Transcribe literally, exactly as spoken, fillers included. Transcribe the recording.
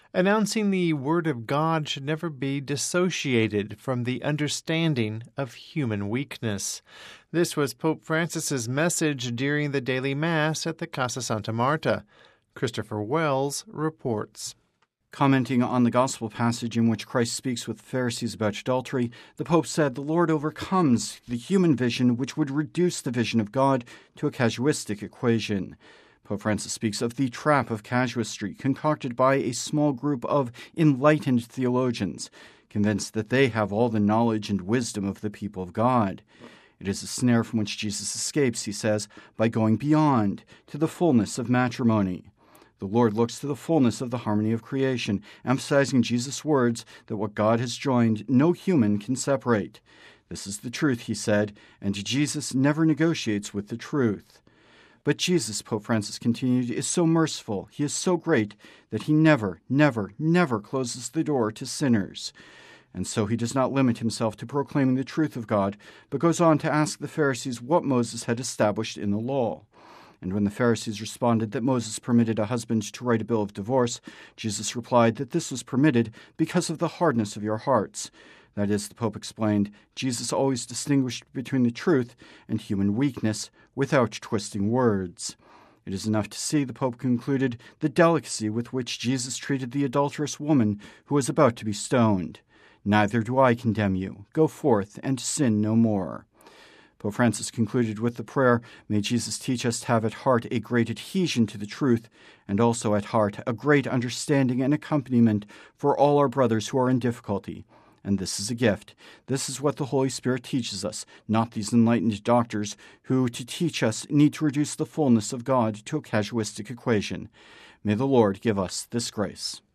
announcing the Word of God should never be dissociated from the understanding of human weakness. This was Pope Francis's message during the daily Mass at the Casa Santa Marta. Christopher Wells reports. Commenting on the Gospel passage in which Christ speaks with the Pharisees about adultery, the Pope said, "The Lord overcomes the human vision which would reduce the vision of God to a casuistic equation." Pope Francis speaks of the trap of casuistry concocted by a small group of enlightened theologians, convinced that they have all the knowledge and wisdom of the people of God. It is a snare from which Jesus escapes, he says, by going beyond to the fullness of matrimony. The Lord looks to the fullness of the harmony of creation, emphasizing Jesus' words that what God has joined, no human can separate. This is the truth, he said, and Jesus never negotiates with the truth. But Jesus, Pope Francis continued, is so merciful, he is so great, that he never, never, never closes the door to sinners. And so he does not limit himself to proclaiming the truth of God, but goes on to ask the Pharisees what Moses had established in the law. And when the Pharisees responded that Moses permitted a husband to write a bill of divorce, Jesus replied that this was permitted because of the hardness of your hearts. That is, the Pope explained, Jesus always distinguished between the truth and human weakness without twisting words. It is enough to see, the Pope concluded, the delicacy with which Jesus treated the adulterous woman who was about to be stoned. "Neither do I condemn you. Go forth and sin no more." Pope Francis concluded with the prayer, "May Jesus teach us to have at heart a great adhesion to the truth, and also at heart a great understanding and accompaniment for all our brothers who are in difficulty. And this is a gift. This is what the Holy Spirit teaches us, not these enlightened doctors who, to teach us, need to reduce the fullness of God to a casuistic equation. May the Lord give us this grace."